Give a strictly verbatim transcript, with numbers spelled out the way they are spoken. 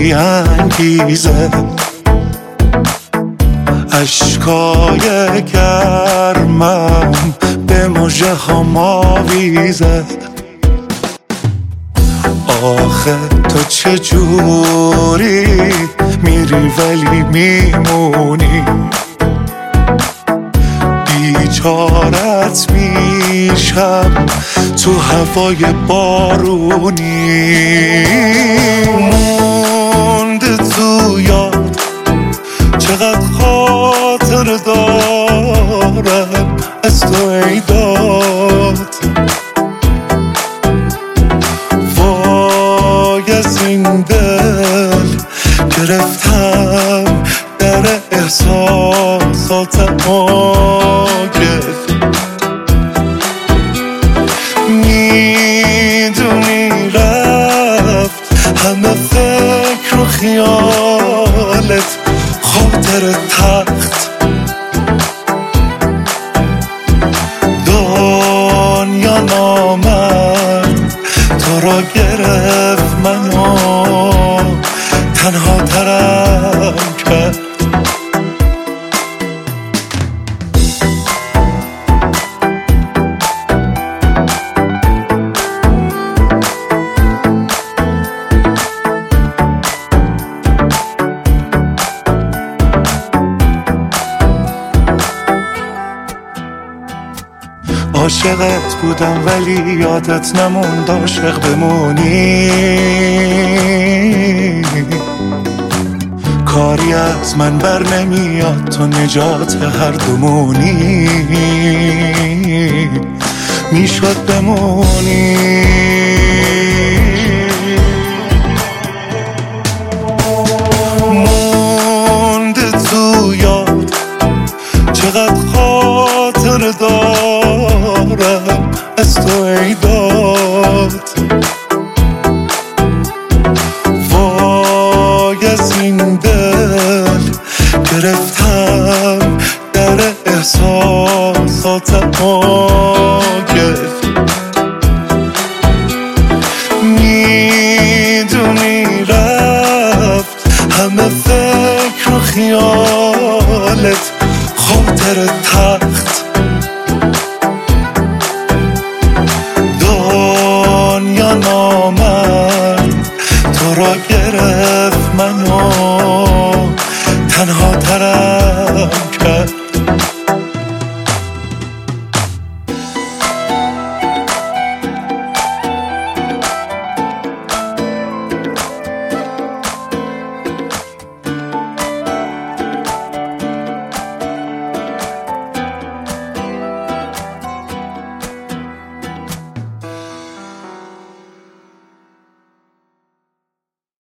بی انگیزه، اشکای گرمم به مژه هام آویزه. آخه تو چجوری میری ولی میمونی، بیچارت میشم تو هوای بارونی. مونده تو یاد چقدر خاطر دارم از تو ای داد، وای از این دل گرفتم در احساسات آگل. میدونی رفت همه فکر و خیالت خاطر تخت، دنیا نامد تو را گرفت منو تنها ترم کرد. عاشقت بودم ولی یادت نموند عاشق بمونی، کاری از من بر نمیاد تو نجات هر دومونی، میشد بمونی. مونده تو یاد چقدر خاطر دارم از تو ای داد، وای از این دل گرفتم در احساسات آگل. میدونی رفت همه فکر و خیالت خاطر تخت، دنیا نامد تو را گرفت منو تنها ترم